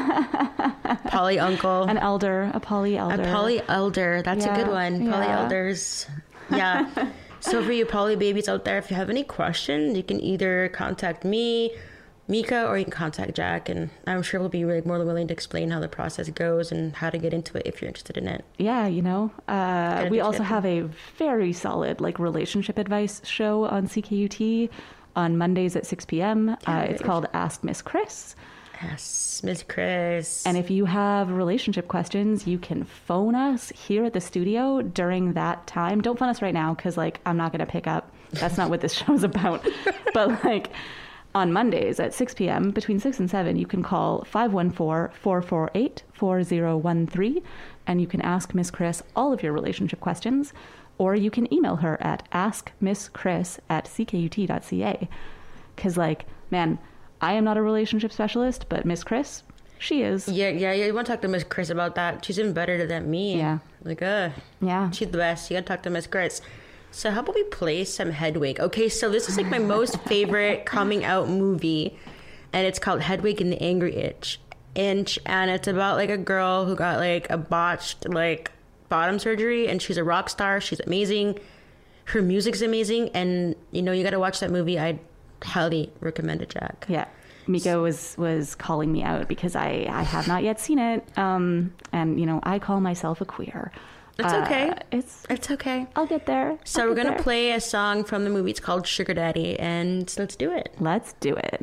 Speaker 10: Poly uncle.
Speaker 7: An elder, a poly elder.
Speaker 10: A poly elder. That's a good
Speaker 7: Yeah,
Speaker 10: one. Poly
Speaker 7: yeah.
Speaker 10: elders. Yeah. So for you poly babies out there, if you have any questions, you can either contact me, Mika, or you can contact Jack, and I'm sure we'll be really more than willing to explain how the process goes and how to get into it if you're interested in it.
Speaker 7: Yeah, you know, uh,
Speaker 10: Gotta
Speaker 7: we
Speaker 10: do
Speaker 7: also
Speaker 10: tip.
Speaker 7: have a very solid like relationship advice show on C K U T on Mondays at six p.m. Uh, it's
Speaker 10: Good.
Speaker 7: called Ask Miss Chris.
Speaker 10: Yes, Miss Chris.
Speaker 7: And if you have relationship questions, you can phone us here at the studio during that time. Don't phone us right now because like I'm not going to pick up. That's not what this show's about. But like on Mondays at six p.m. between six and seven, you can call five one four, four four eight, four zero one three and you can ask Miss Chris all of your relationship questions, or you can email her at ask miss chris at c k u t dot c a. Because like, man, I am not a relationship specialist, but Miss Chris, she is.
Speaker 10: Yeah, yeah, yeah. You want to talk to Miss Chris about that? She's even better than me.
Speaker 7: Yeah.
Speaker 10: Like, uh,
Speaker 7: yeah,
Speaker 10: she's the best. You gotta talk to Miss Chris. So how about we play some Hedwig? Okay, so this is like my most favorite coming out movie, and it's called Hedwig and the Angry Inch. Inch, and it's about like a girl who got like a botched like bottom surgery, and she's a rock star. She's amazing. Her music's amazing, and you know you got to watch that movie. I highly recommend it, Jack.
Speaker 7: Yeah. Miko was was calling me out because I, I have not yet seen it. Um, and, you know, I call myself a queer.
Speaker 10: It's
Speaker 7: uh,
Speaker 10: okay.
Speaker 7: It's
Speaker 10: it's okay.
Speaker 7: I'll get there.
Speaker 10: So
Speaker 7: I'll
Speaker 10: we're going to
Speaker 7: there.
Speaker 10: play a song from the movie. It's called Sugar Daddy, and let's do it.
Speaker 7: Let's do it.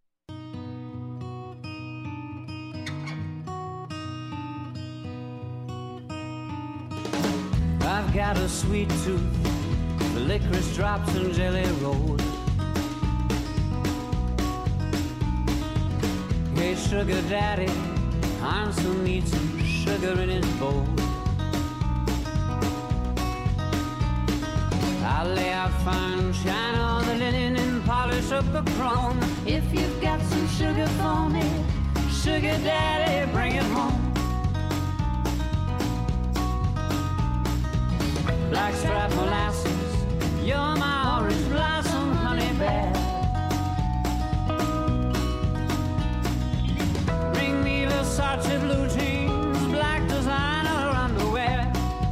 Speaker 14: I've got a sweet tooth, the licorice drops and jelly rolls. Hey, sugar daddy, Hansel needs some sugar in his bowl. I'll lay out fine china on the linen and polish up the chrome. If you've got some sugar for me, sugar daddy, bring it home. Blackstrap molasses, you're my orange blossom honey bear. Bring me Versace blue jeans, black designer underwear.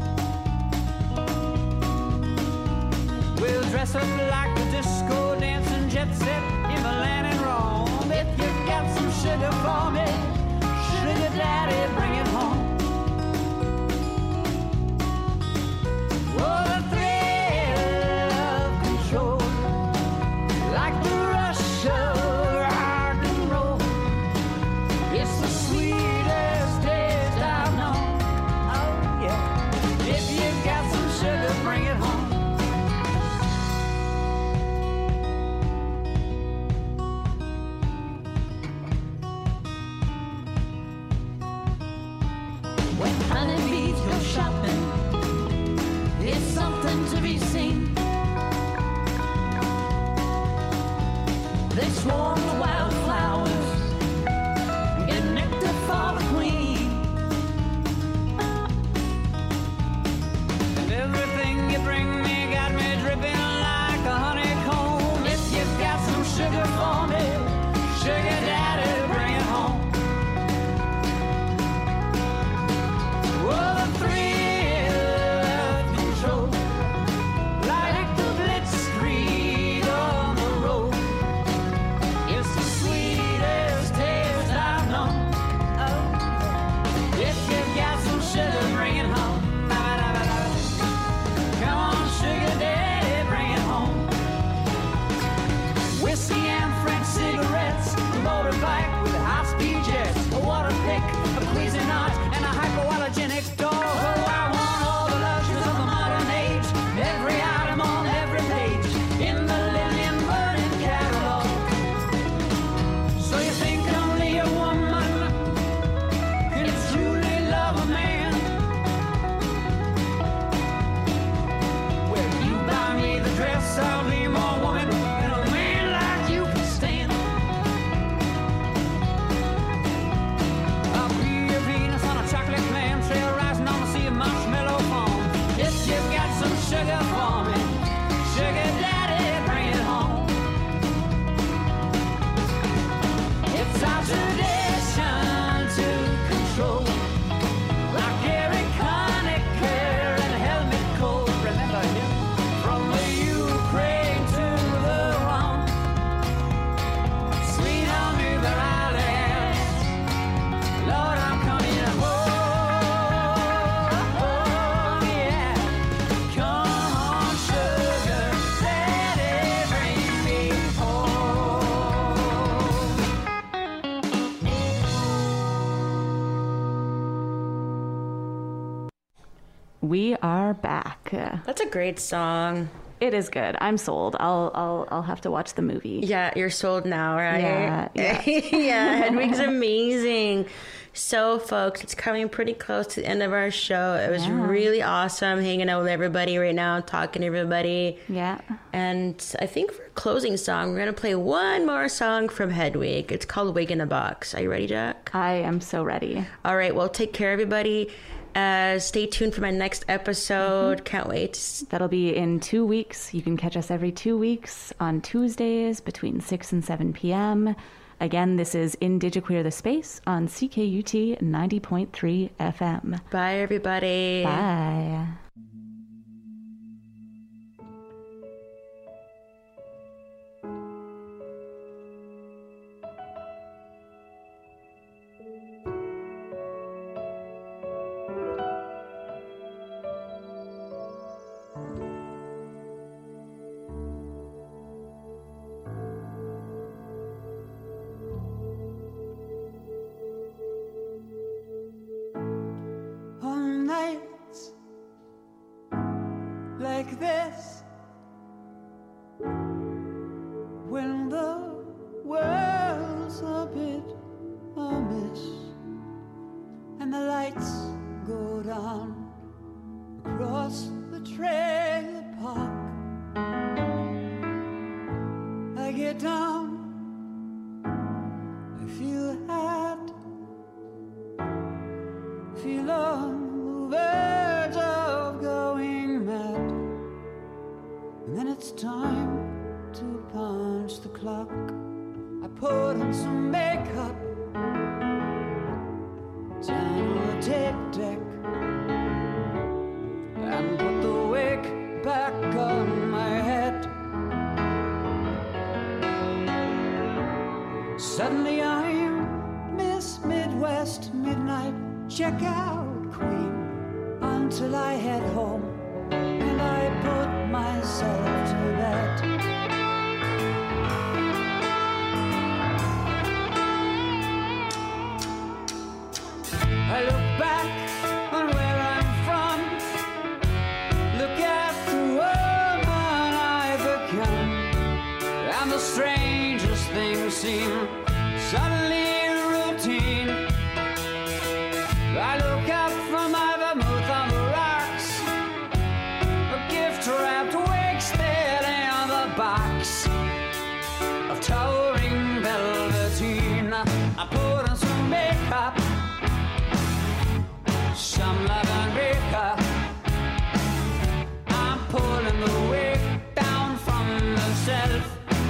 Speaker 14: We'll dress up like the disco dancing jet set in Milan and Rome. If you've got some sugar for me, sugar daddy, bring it home. Oh, the thrill of control, like the rush of rock and roll. It's the sweetest taste I've known. Oh, yeah. If you've got some sugar, bring it home. When honeybees go shopping, it's something to be seen. They swarm the wildflowers, get nectar for the queen. And everything you bring me got me dripping like a honeycomb. If you've got some sugar for me, sugar daddy, bring it home. Oh, the thrill of control, like the blitzkrieg on the road. It's the sweetest taste I've known. Oh, if you've got some sugar, bring it home. Come on, sugar daddy, bring it home. Whiskey and French cigarettes, a motorbike with high-speed jets, a water pick, a Cuisinart, and a hypoallergenic dog. Oh, I want all the luxuries of the modern age, every item on every page in the Lillian Burden catalog. So you think only a woman can truly love a man? Well, you buy me the dress, I'll be more woman than a man like you can stand. I'll be your Venus on a chocolate clam trail, rising on the sea of marshmallow foam. If you've got some sugar for me, sugar daddy, bring it home. It's our tradition to control, like Eric Honecker and Helmut Kohl. Remember him? From the Ukraine to the Rhone. Sweet on me, but I last. Lord, I'm coming home. Oh, yeah. Come on, sugar daddy, bring me home.
Speaker 7: We are back.
Speaker 10: That's a great song.
Speaker 7: It is good. I'm sold. I'll I'll I'll have to watch the movie.
Speaker 10: Yeah, you're sold now, right?
Speaker 7: Yeah, yeah.
Speaker 10: Yeah, Hedwig's amazing. So, folks, it's coming pretty close to the end of our show. It was
Speaker 7: Yeah.
Speaker 10: really awesome hanging out with everybody right now, talking to everybody.
Speaker 7: Yeah.
Speaker 10: And I think for a closing song, we're going to play one more song from Hedwig. It's called Wig in a Box. Are you ready, Jack?
Speaker 7: I am so ready.
Speaker 10: All right, well, take care, everybody. Uh, stay tuned for my next episode. Can't wait.
Speaker 7: That'll be in two weeks. You can catch us every two weeks on Tuesdays between six and seven p.m. Again, this is Indigiqueer the Space on C K U T ninety point three F M.
Speaker 10: Bye, everybody.
Speaker 7: Bye.
Speaker 15: Like this, when the world's a bit amiss and the lights go down across the trailer park, I get down, I feel hot, feel on the verge of going mad. And then it's time to punch the clock. I put on some makeup, turn on the tape deck, and put the wig back on my head. Suddenly I'm Miss Midwest Midnight Checkout Queen until I head home and I put myself to bed. I look back on where I'm from, look at the woman I've become, and the strangest things seem suddenly routine. I look up from my vermouth on the rocks, a gift wrapped wasted in the box of towering velveteen. I put on some makeup, some love and makeup. I'm pulling the wig down from the shelf.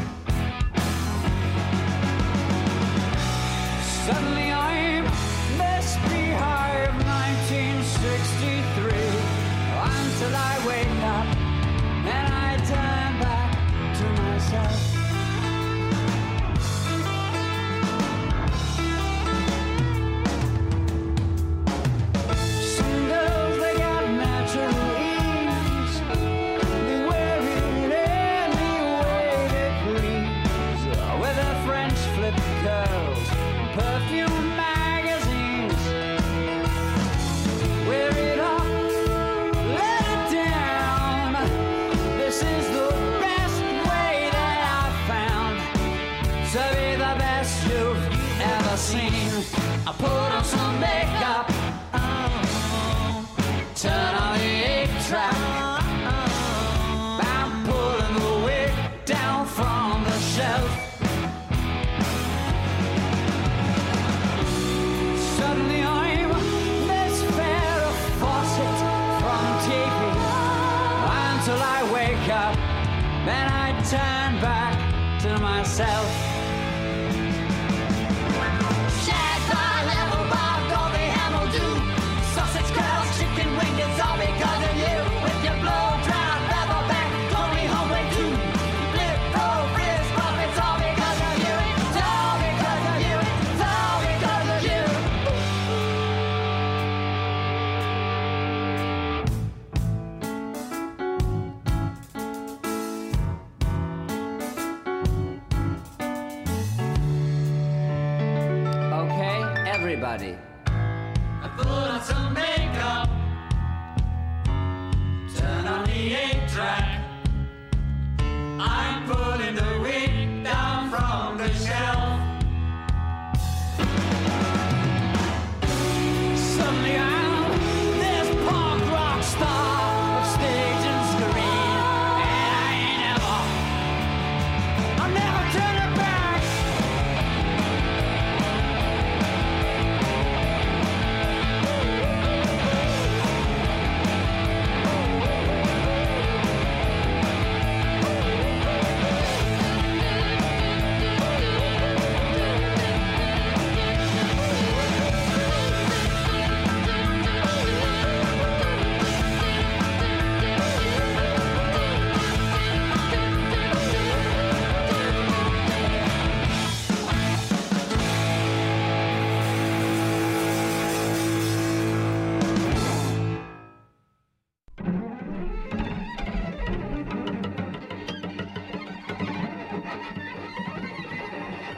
Speaker 15: Suddenly I'm Miss Beehive nineteen sixty-three until I wake up and I turn back to myself. Some girls, they got natural ease, they wear it any way they please, with their French flip curls, perfume magazines. Wear it up, let it down. This is the best way that I've found to be the best you've ever seen. I put on some makeup, turn on the eight track. I'm pulling the wig down from the shelf. Suddenly I'm Miss Farrah Fawcett from T V until I wake up, then I turn back to myself. Shag bar, level bar, Goldie Hamel do, sausage curls, chicken wing, it's all because of you. With your blow dry leather back, Tony Homeway too. Lip roll, frizz pop, it's all because of you. It's all because of you. It's all because of you. Okay, everybody. I put on some makeup, turn on the eight track. I'm pulling the wig down from the shelf. Suddenly I'm this punk rock star of stage and screen, and I ain't ever, I'm never turning back.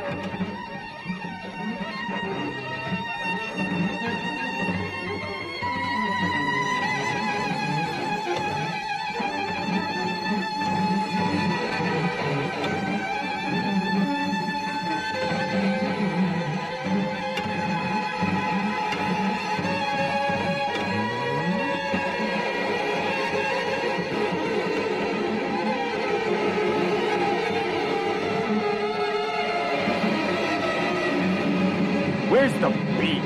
Speaker 5: Where's the beat?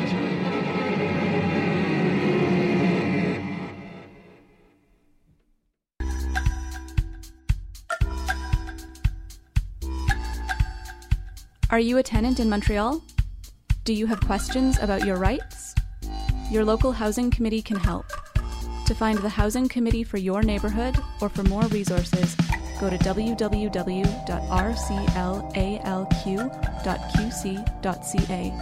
Speaker 16: Are you a tenant in Montreal? Do you have questions about your rights? Your local housing committee can help. To find the housing committee for your neighborhood or for more resources, go to w w w dot r c l a l q dot q c dot c a.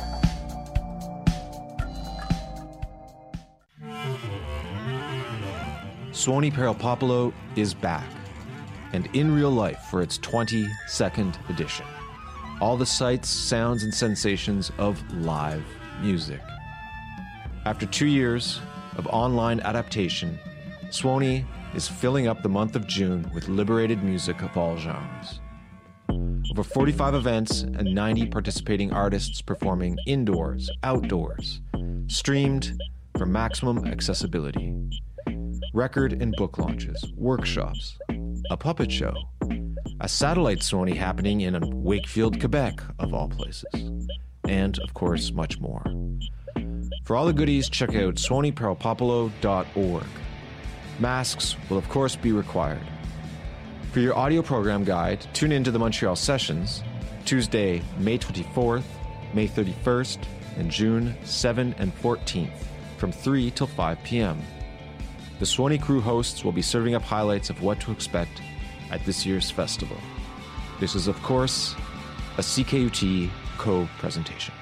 Speaker 17: Suoni Paraopopolo is back, and in real life for its twenty-second edition. All the sights, sounds, and sensations of live music. After two years of online adaptation, Suoni is filling up the month of June with liberated music of all genres. Over forty-five events and ninety participating artists performing indoors, outdoors, streamed for maximum accessibility. Record and book launches, workshops, a puppet show, a satellite Suoni happening in Wakefield, Quebec, of all places, and, of course, much more. For all the goodies, check out suoni paraopopolo dot org. Masks will, of course, be required. For your audio program guide, tune in to the Montreal Sessions, Tuesday, May twenty-fourth, May thirty-first, and June seventh and fourteenth, from three till five p.m. The Suoni crew hosts will be serving up highlights of what to expect at this year's festival. This is, of course, a C K U T co-presentation.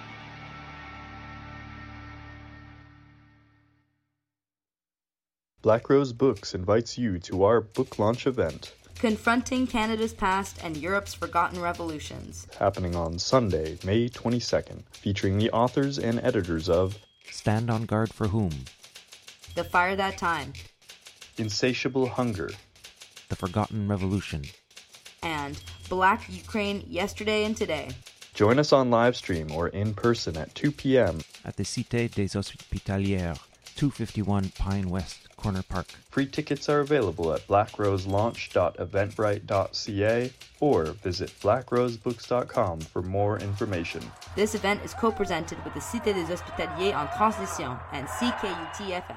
Speaker 18: Black Rose Books invites you to our book launch event,
Speaker 19: Confronting Canada's Past and Europe's Forgotten Revolutions,
Speaker 18: happening on Sunday, May twenty-second, featuring the authors and editors of
Speaker 20: Stand on Guard for Whom?
Speaker 19: The Fire That Time,
Speaker 18: Insatiable Hunger,
Speaker 20: The Forgotten Revolution,
Speaker 19: and Black Ukraine Yesterday and Today.
Speaker 18: Join us on live stream or in person at two p.m.
Speaker 20: at the Cité des Hospitalières, two fifty-one Pine West, Corner Park.
Speaker 18: Free tickets are available at black rose launch dot eventbrite dot c a or visit black rose books dot com for more information.
Speaker 19: This event is co-presented with the Cité des Hospitaliers en Transition and C K U T F M.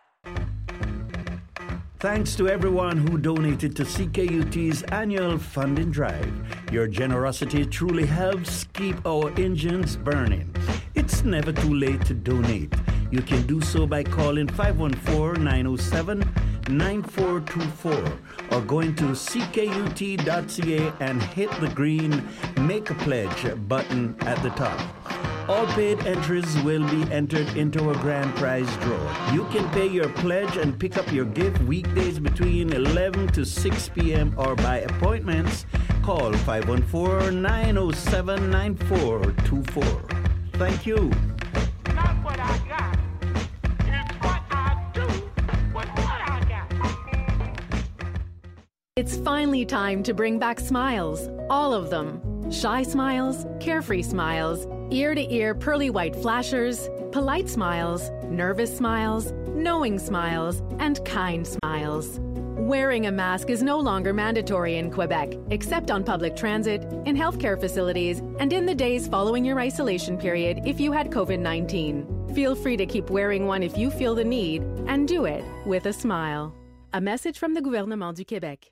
Speaker 21: Thanks to everyone who donated to C K U T's annual funding drive. Your generosity truly helps keep our engines burning. It's never too late to donate. You can do so by calling five one four, nine oh seven, nine four two four or going to c k u t dot c a and hit the green Make a Pledge button at the top. All paid entries will be entered into a grand prize draw. You can pay your pledge and pick up your gift weekdays between eleven to six p.m. or by appointments. Call five one four, nine oh seven, nine four two four. Thank you.
Speaker 15: Not what I got. It's what I do with what I got.
Speaker 22: It's finally time to bring back smiles. All of them. Shy smiles, carefree smiles, ear-to-ear pearly white flashers, polite smiles, nervous smiles, knowing smiles, and kind smiles. Wearing a mask is no longer mandatory in Quebec, except on public transit, in healthcare facilities, and in the days following your isolation period if you had covid nineteen. Feel free to keep wearing one if you feel the need, and do it with a smile. A message from the Gouvernement du Québec.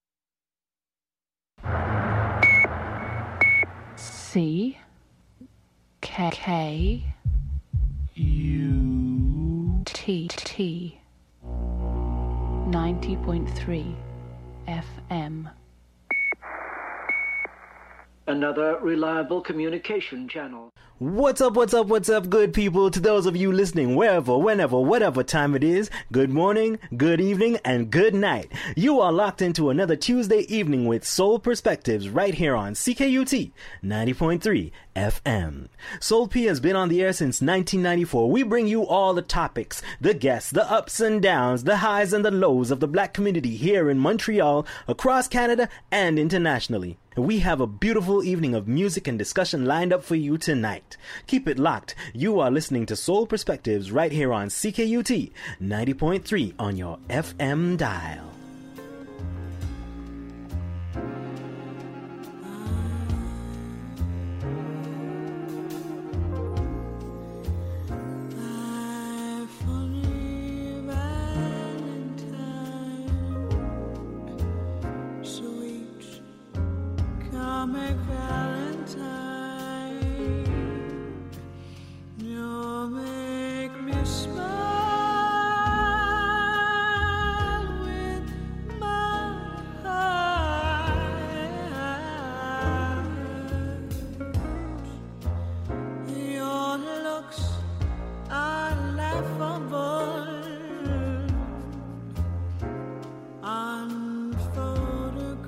Speaker 23: C K K U T T ninety point three F M.
Speaker 24: Another reliable communication channel.
Speaker 1: What's up, what's up, what's up, good people? To those of you listening, wherever, whenever, whatever time it is, good morning, good evening, and good night. You are locked into another Tuesday evening with Soul Perspectives right here on C K U T ninety point three F M. Soul P has been on the air since nineteen ninety-four. We bring you all the topics, the guests, the ups and downs, the highs and the lows of the black community here in Montreal, across Canada, and internationally. We have a beautiful evening of music and discussion lined up for you tonight. Keep it locked. You are listening to Soul Perspectives right here on C K U T ninety point three on your F M dial.